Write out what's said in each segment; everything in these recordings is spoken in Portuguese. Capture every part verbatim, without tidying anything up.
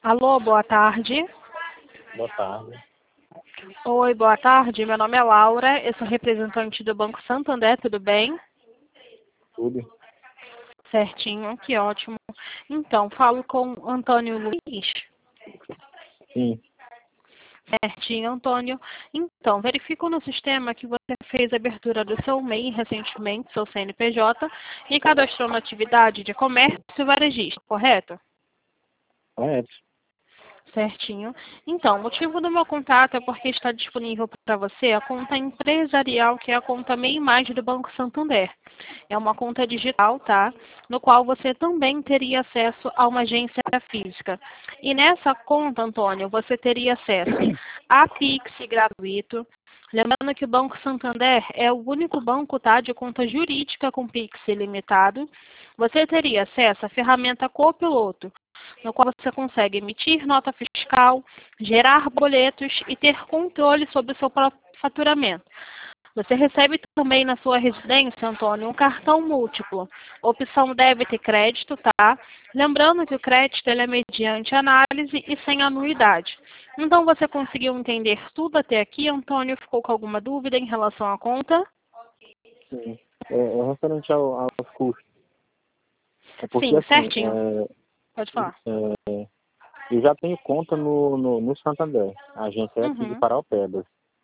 Alô, boa tarde. Boa tarde. Oi, boa tarde. Meu nome é Laura, eu sou representante do Banco Santander, tudo bem? Tudo? Certinho, que ótimo. Então, falo com Antônio Luiz. Sim. Certinho, Antônio. Então, verifico no sistema que você fez a abertura do seu M E I recentemente, seu C N P J, e cadastrou na atividade de comércio e varejista, correto? Correto. Certinho. Então, o motivo do meu contato é porque está disponível para você a conta empresarial, que é a conta M E I Mais do Banco Santander. É uma conta digital, tá? No qual você também teria acesso a uma agência física. E nessa conta, Antônio, você teria acesso a Pix gratuito. Lembrando que o Banco Santander é o único banco, tá, de conta jurídica com Pix ilimitado. Você teria acesso à ferramenta Copiloto, no qual você consegue emitir nota fiscal, gerar boletos e ter controle sobre o seu próprio faturamento. Você recebe também na sua residência, Antônio, um cartão múltiplo, opção débito e crédito, tá? Lembrando que o crédito ele é mediante análise e sem anuidade. Então, você conseguiu entender tudo até aqui, Antônio? Ficou com alguma dúvida em relação à conta? Sim. É, é referente ao, aos custos. É porque, Sim, assim, certinho. Pode falar. é, é, eu já tenho conta no, no, no Santander, a agência é aqui de Uhum. Paraupebas.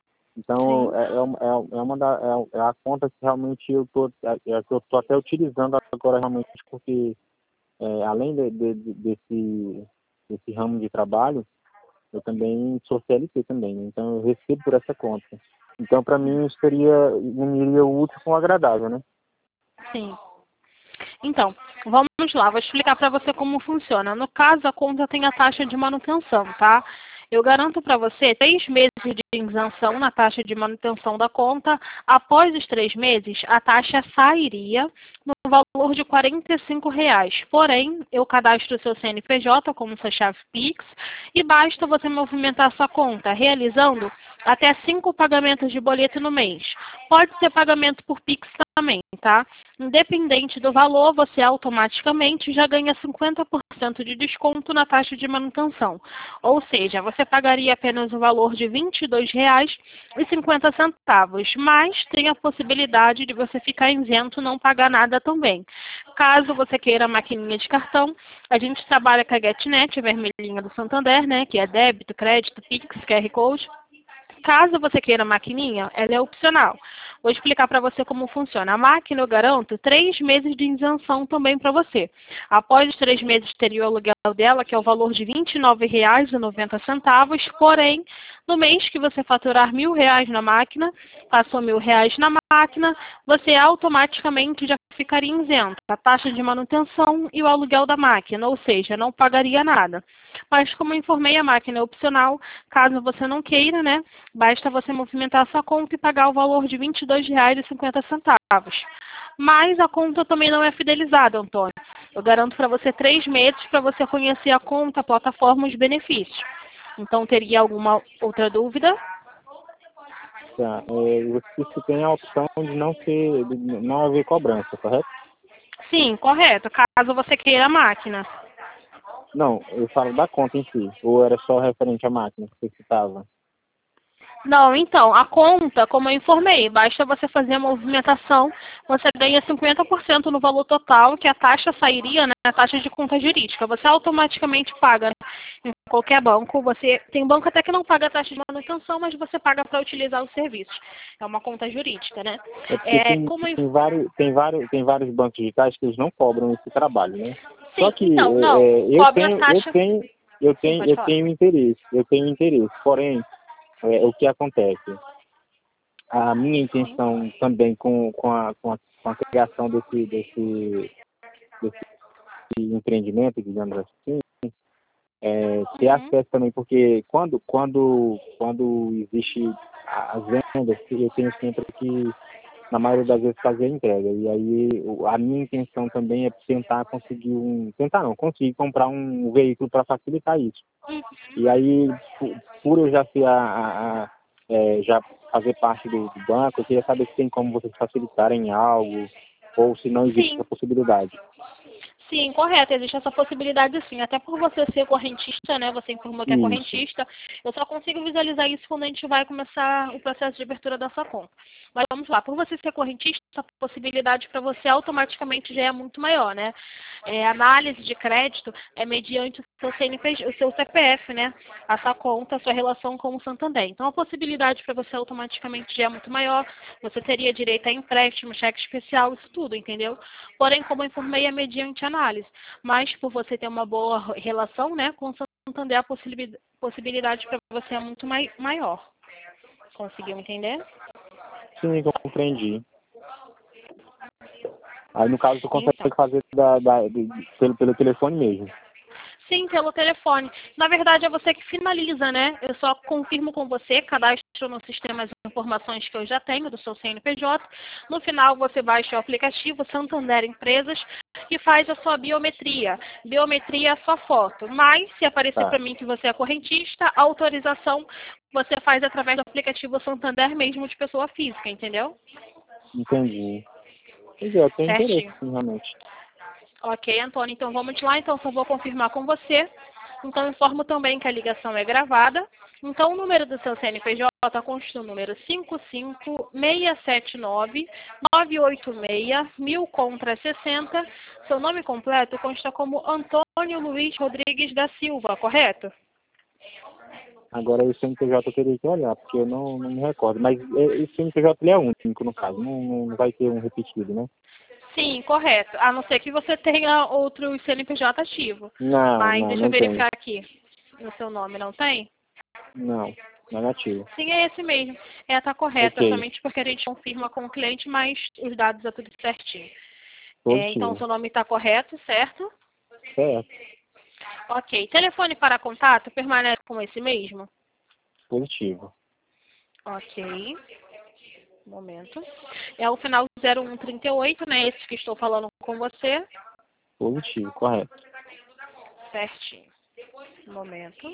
Então, Sim. é, é, uma- é, é uma da, é, é a conta que realmente eu tô, é, é a que eu tô até utilizando agora realmente, porque é, além de, de- de- desse, desse ramo de trabalho, eu também sou C L T também, então eu recebo por essa conta. Então, para mim, isso seria, uniria o útil com o agradável, né? Sim. Então, vamos lá, vou explicar para você como funciona. No caso, a conta tem a taxa de manutenção, tá? Eu garanto para você três meses de isenção na taxa de manutenção da conta. Após os três meses, a taxa sairia no valor de quarenta e cinco reais. Porém, eu cadastro o seu C N P J como sua chave Pix e basta você movimentar sua conta, realizando até cinco pagamentos de boleto no mês. Pode ser pagamento por Pix também, tá? Independente do valor, você automaticamente já ganha cinquenta por cento de desconto na taxa de manutenção. Ou seja, você pagaria apenas o valor de vinte e dois reais e cinquenta centavos, mas tem a possibilidade de você ficar isento e não pagar nada também. Caso você queira a maquininha de cartão, a gente trabalha com a GetNet, a vermelhinha do Santander, né, que é débito, crédito, Pix, Q R Code. Caso você queira a maquininha, ela é opcional. Vou explicar para você como funciona. A máquina, eu garanto, três meses de isenção também para você. Após os três meses, teria o aluguel dela, que é o valor de vinte e nove reais e noventa centavos. Porém, no mês que você faturar mil reais na máquina, passou mil reais na máquina, você automaticamente já ficaria isento. A taxa de manutenção e o aluguel da máquina, ou seja, não pagaria nada. Mas, como eu informei, a máquina é opcional. Caso você não queira, né? Basta você movimentar sua conta e pagar o valor de vinte e dois reais e cinquenta centavos. Mas a conta também não é fidelizada, Antônio. Eu garanto para você três meses para você conhecer a conta, a plataforma e os benefícios. Então, teria alguma outra dúvida? Tá. É, você disse que tem a opção de não ser, de não haver cobrança, correto? Sim, correto. Caso você queira a máquina. Não, eu falo da conta em si. Ou era só referente à máquina que você citava? Não, então, a conta, como eu informei, basta você fazer a movimentação, você ganha cinquenta por cento no valor total, que a taxa sairia, né, a taxa de conta jurídica. Você automaticamente paga em qualquer banco. Você tem banco até que não paga a taxa de manutenção, mas você paga para utilizar os serviços. É uma conta jurídica, né? É porque É, tem, como eu... tem, vários, tem, vários, tem vários bancos digitais que eles não cobram esse trabalho, né? Só Sim, que então, é, não, é, eu cobra a tenho, eu taxa. tenho, eu Sim, tenho, pode eu falar. tenho interesse, eu tenho interesse. Porém, é, o que acontece? A minha Sim. intenção também com, com, a, com, a, com a criação desse, desse, desse empreendimento, digamos assim, é, ter Uhum. acesso também, porque quando, quando, quando existe as vendas, eu tenho sempre que, na maioria das vezes, fazer a entrega. E aí o- a minha intenção também é tentar conseguir um, tentar não, conseguir comprar um veículo para facilitar isso. E aí, por, por eu já ser a, a- a- é, já fazer parte do, do banco, eu queria saber se tem como vocês facilitarem algo, ou se não existe essa Sim. possibilidade. Sim, correto. Existe essa possibilidade sim. Até por você ser correntista, né? Você informou que é Isso. correntista. Eu só consigo visualizar isso quando a gente vai começar o processo de abertura da sua conta. Mas vamos lá. Por você ser correntista, essa possibilidade para você automaticamente já é muito maior, né? É, análise de crédito é mediante o seu C N P J, o seu C P F, né? A sua conta, a sua relação com o Santander. Então, a possibilidade para você automaticamente já é muito maior. Você teria direito a empréstimo, cheque especial, isso tudo, entendeu? Porém, como eu informei, é mediante análise. Mas, por você ter uma boa relação, né, com o Santander, a possibilidade, possibilidade para você é muito mai, maior. Conseguiu entender? Sim, compreendi. Aí, no caso, tu consegue Então. fazer da, da, de- pelo, pelo telefone mesmo. Sim, pelo telefone. Na verdade, é você que finaliza, né? Eu só confirmo com você, cadastro no sistema as informações que eu já tenho do seu C N P J. No final, você baixa o aplicativo Santander Empresas e faz a sua biometria. Biometria é a sua foto. Mas, se aparecer Tá, para mim que você é correntista, a autorização você faz através do aplicativo Santander mesmo de pessoa física, entendeu? entendi. Pois é, eu tenho interesse, Certinho. sim, realmente. Ok, Antônio, então vamos lá. Então, só vou confirmar com você. Então, informo também que a ligação é gravada. Então, o número do seu C N P J consta o número cinco cinco seis sete nove nove oito seis mil contra sessenta. Seu nome completo consta como Antônio Luiz Rodrigues da Silva, correto? Agora, o C N P J eu teria que olhar, porque eu não, não me recordo. Mas é, esse C N P J ele é único, no caso. Não, não vai ter um repetido, né? Sim, correto. A não ser que você tenha outro C N P J ativo. Não, Mas não, deixa eu não tem. verificar aqui. O seu nome não tem? Não, negativo. Sim, é esse mesmo. É, tá correto. É Ok, somente porque a gente confirma com o cliente, mas os dados é tudo certinho. É, então, positivo. seu nome está correto, certo? Certo, Ok. Telefone para contato permanece com esse mesmo? positivo. Ok. Um momento. É o final zero um trinta e oito, né? Esse que estou falando com você. Positivo, correto. Certinho. Um momento.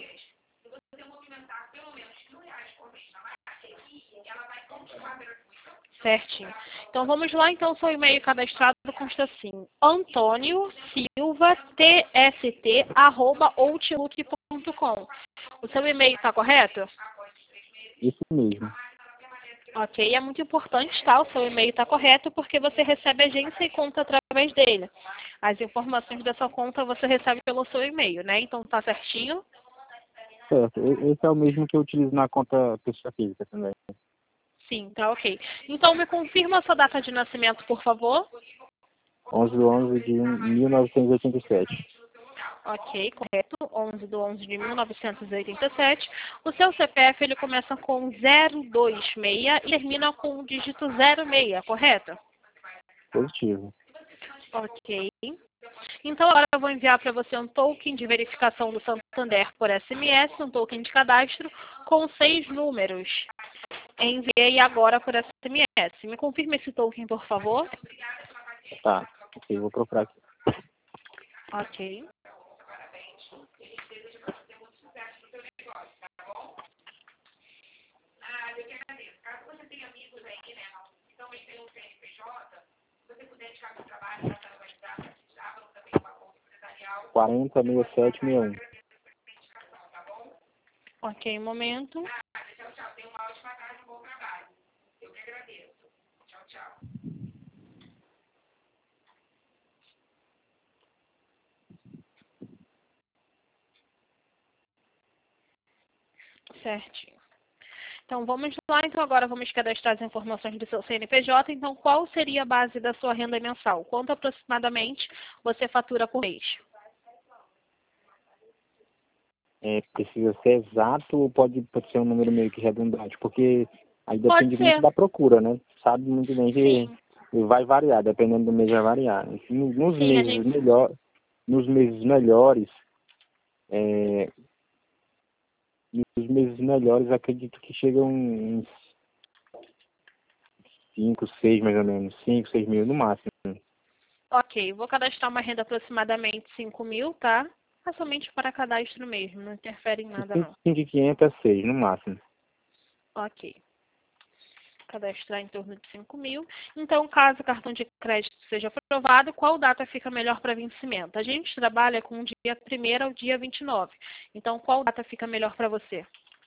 Certinho. Então vamos lá, então seu e-mail cadastrado consta assim, Antônio Silva T S T arroba outlook ponto com. O seu e-mail está correto? Isso mesmo. Ok, é muito importante, tá? O seu e-mail está correto porque você recebe agência e conta através dele. As informações da sua conta você recebe pelo seu e-mail, né? Então tá certinho? Certo, e- esse é o mesmo que eu utilizo na conta pessoa física também. Sim, tá ok. Então me confirma a sua data de nascimento, por favor. onze de onze de mil novecentos e oitenta e sete. Ok, correto. onze de onze de mil novecentos e oitenta e sete. O seu C P F ele começa com zero dois seis e termina com o dígito zero seis, correto? Positivo. Ok. Então agora eu vou enviar para você um token de verificação do Santander por S M S, um token de cadastro com seis números. Enviei agora por S M S. Me confirme esse token, por favor. Tá, ok, vou procurar aqui. Ok. quarenta, sessenta e sete, sessenta e um. Ok, um momento. Certinho. Então vamos lá, então agora vamos cadastrar as informações do seu C N P J. Então qual seria a base da sua renda mensal? Quanto aproximadamente você fatura por mês? É, precisa ser exato ou pode, pode ser um número meio que redundante? Porque aí Pode depende muito ser. da procura, né? Sabe muito bem que Sim. vai variar, dependendo do mês vai variar. Enfim, nos Sim, a meses gente. melhor, nos meses melhores, é, nos meses melhores acredito que chegam uns cinco, seis mais ou menos, cinco, seis mil no máximo. Ok, vou cadastrar uma renda aproximadamente cinco mil, tá? É somente para cadastro mesmo, não interfere em nada cinco, não. cinco mil e quinhentos a seis no máximo. Ok. cadastrar em torno de cinco mil. Então, caso o cartão de crédito seja aprovado, qual data fica melhor para vencimento? A gente trabalha com o dia primeiro ao dia vinte e nove. Então, qual data fica melhor para você?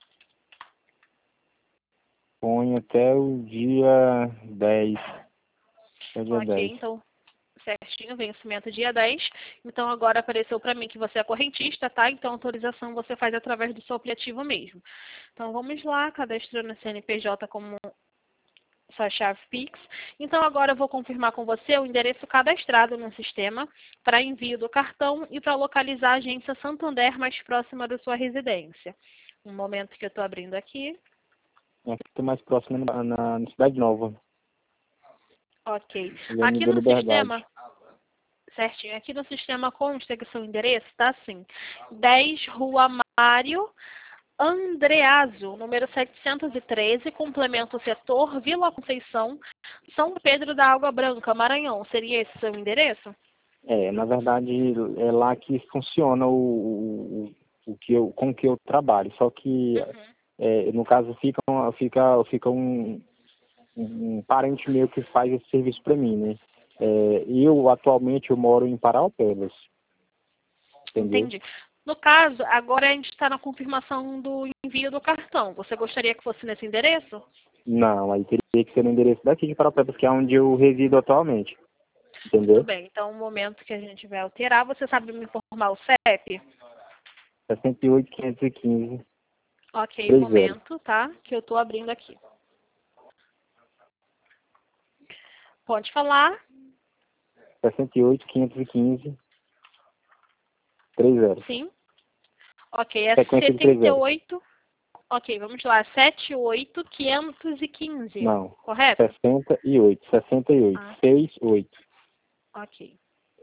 Põe até o dia dez. Até o dia Ok, dez. então, certinho, vencimento dia dez. Então, agora apareceu para mim que você é correntista, tá? Então, a autorização você faz através do seu aplicativo mesmo. Então, vamos lá, cadastrando a C N P J como sua chave Pix. Então, agora eu vou confirmar com você o endereço cadastrado no sistema para envio do cartão e para localizar a agência Santander mais próxima da sua residência. Um momento que eu estou abrindo aqui. Aqui mais próximo na, na, na Cidade Nova. Ok. Avenida Aqui no Liberdade. sistema, certinho, aqui no sistema consta que o seu endereço está assim, dez Rua Mário Andreaso, número setecentos e treze, complemento setor, Vila Conceição, São Pedro da Água Branca, Maranhão. Seria esse seu endereço? É, na verdade, é lá que funciona o, o, o que eu, com que eu trabalho. Só que, Uhum. é, no caso, fica, uma- fica, fica um, um parente meu que faz esse serviço para mim, né? É, eu, atualmente, eu moro em Paraupebas, entendeu? Entendi. No caso, agora a gente está na confirmação do envio do cartão. Você gostaria que fosse nesse endereço? Não, aí teria que ser no endereço daqui de Paraupebas, que é onde eu resido atualmente, Tudo entendeu? bem. Então, no momento que a gente vai alterar, você sabe me informar o C E P? sessenta e oito, quinhentos e quinze, Ok, um trinta. momento, tá? Que eu estou abrindo aqui. Pode falar. sessenta e oito, quinhentos e quinze, trinta. Sim. Ok, é Sequência de três setenta e zeros. oito. Ok, vamos lá. setenta e oito, quinhentos e quinze. Não, Correto? sessenta e oito, sessenta e oito, Ah, sessenta e oito. ok.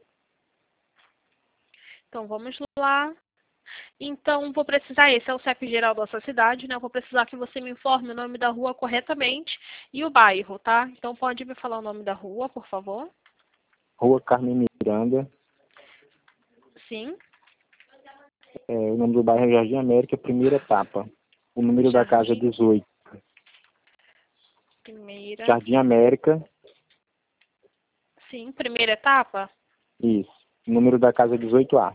Então, vamos lá. Então, vou precisar, esse é o C E P geral da sua cidade, né? Eu vou precisar que você me informe o nome da rua corretamente e o bairro, tá? Então, pode me falar o nome da rua, por favor? Rua Carmen Miranda, Sim. é, o nome do bairro é Jardim América, primeira etapa. O número da casa é Jardim, dezoito. primeira. Jardim América, Sim, primeira etapa? isso. O número da casa é dezoito A.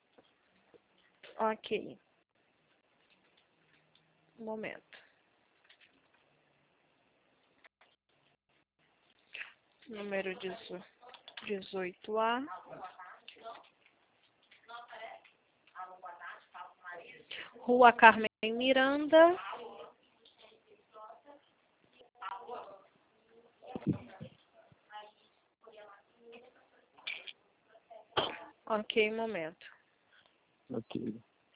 Ok. Um momento. Número dezoito A. Rua Carmen Miranda. Ok, um momento. Ok.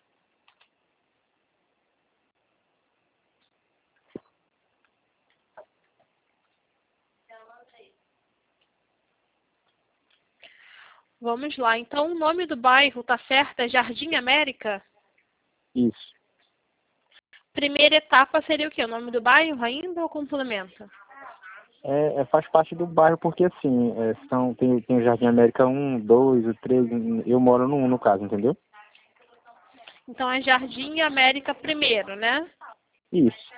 Vamos lá. Então, o nome do bairro, tá certo? É Jardim América? Isso. Primeira etapa seria o quê? O nome do bairro ainda ou complementa? É, é, faz parte do bairro porque, assim, é, são, tem, tem o Jardim América um, dois, o três, eu moro no um, no caso, entendeu? Então, é Jardim América primeiro, né? Isso.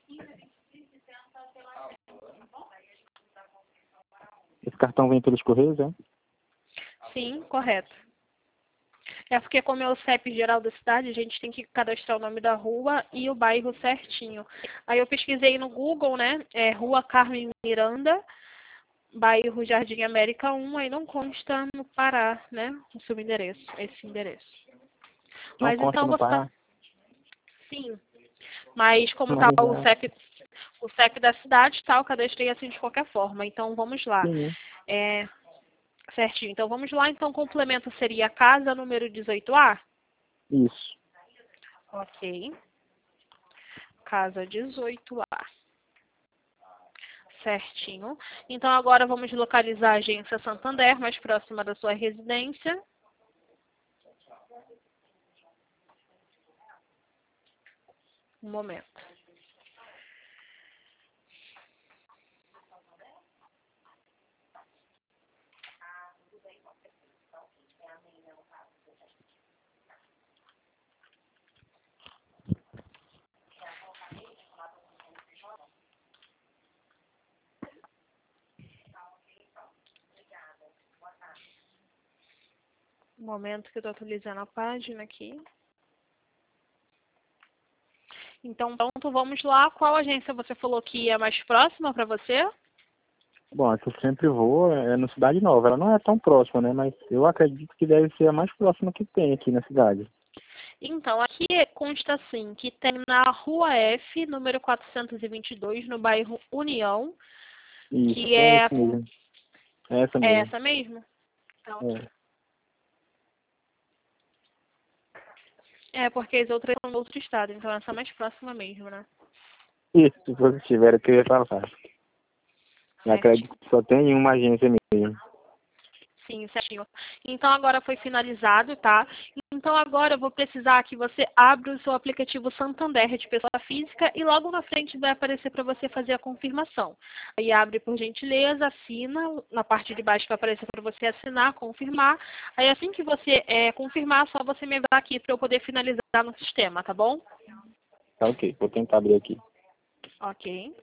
Esse cartão vem pelos Correios, é? Sim, correto. É porque como é o C E P geral da cidade, a gente tem que cadastrar o nome da rua e o bairro certinho. Aí eu pesquisei no Google, né? É Rua Carmen Miranda, bairro Jardim América um, aí não consta no Pará, né? O seu endereço, esse endereço. Não Mas consta então no você tá. Pará. Sim. Mas como tá Mas, o é, C E P, o C E P da cidade, tá, eu cadastrei assim de qualquer forma. Então vamos lá. sim, É, certinho. Então vamos lá. Então o complemento seria casa número dezoito A? isso. Ok. Casa dezoito A. Certinho. Então agora vamos localizar a agência Santander, mais próxima da sua residência. Um momento. Um momento que eu estou atualizando a página aqui. Então, pronto, vamos lá. Qual agência você falou que é mais próxima para você? Bom, a que eu sempre vou é no Cidade Nova. Ela não é tão próxima, né? Mas eu acredito que deve ser a mais próxima que tem aqui na cidade. Então, aqui consta assim, que tem na Rua F, número quatrocentos e vinte e dois, no bairro União, Isso, que é é, essa mesmo. É essa é mesmo. essa mesmo? Então, É. é porque as outras são do outro estado, então essa é a mais próxima mesmo, né? Isso, positivo, era o que eu ia falar. Eu Certinho. acredito que só tem uma agência mesmo. Sim, certinho. Então agora foi finalizado, tá? Então agora eu vou precisar que você abra o seu aplicativo Santander de pessoa física e logo na frente vai aparecer para você fazer a confirmação. Aí abre por gentileza, assina, na parte de baixo vai aparecer para você assinar, confirmar. Aí assim que você é, confirmar, só você me avisar aqui para eu poder finalizar no sistema, tá bom? Tá ok, vou tentar abrir aqui. Ok.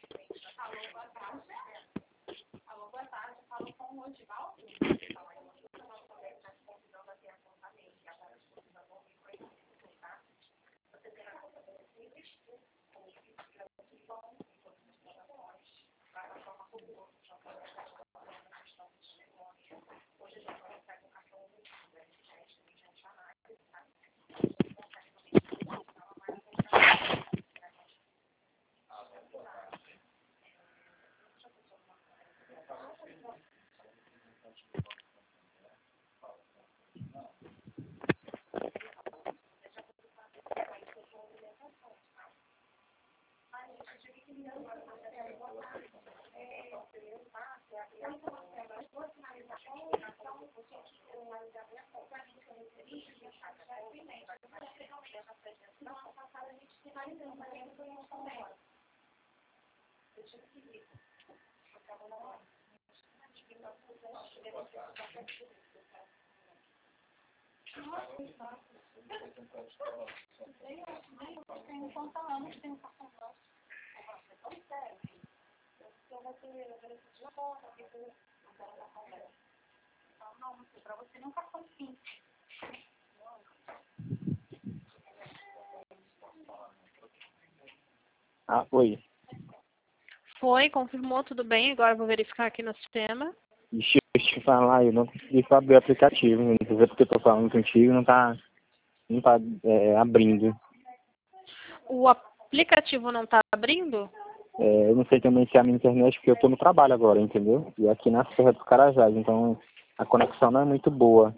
Ah, foi. Foi, confirmou, tudo bem. Agora eu vou verificar aqui no sistema. Deixa eu te falar, eu não consegui abrir o aplicativo. Não sei porque eu tô falando contigo, não tá, não tá é, abrindo. O aplicativo não está abrindo? É, eu não sei também se é a minha internet, porque eu tô no trabalho agora, entendeu? E aqui na Serra dos Carajás, então a conexão não é muito boa.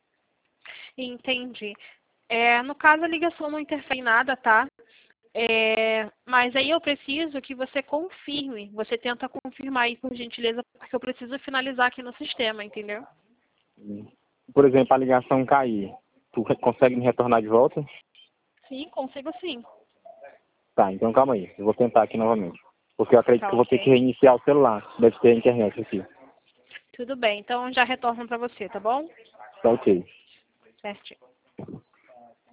Entendi. É, no caso, a ligação não interfere em nada, tá? É, mas aí eu preciso que você confirme. Você tenta confirmar aí, por gentileza, porque eu preciso finalizar aqui no sistema, entendeu? Por exemplo, a ligação cair, tu re- consegue me retornar de volta? Sim, consigo sim. Tá, então calma aí, eu vou tentar aqui novamente. Porque eu acredito Tá que eu vou ter que ok. reiniciar o celular, deve ter a internet aqui. Tudo bem, então já retorno para você, tá bom? Tá ok. Certinho.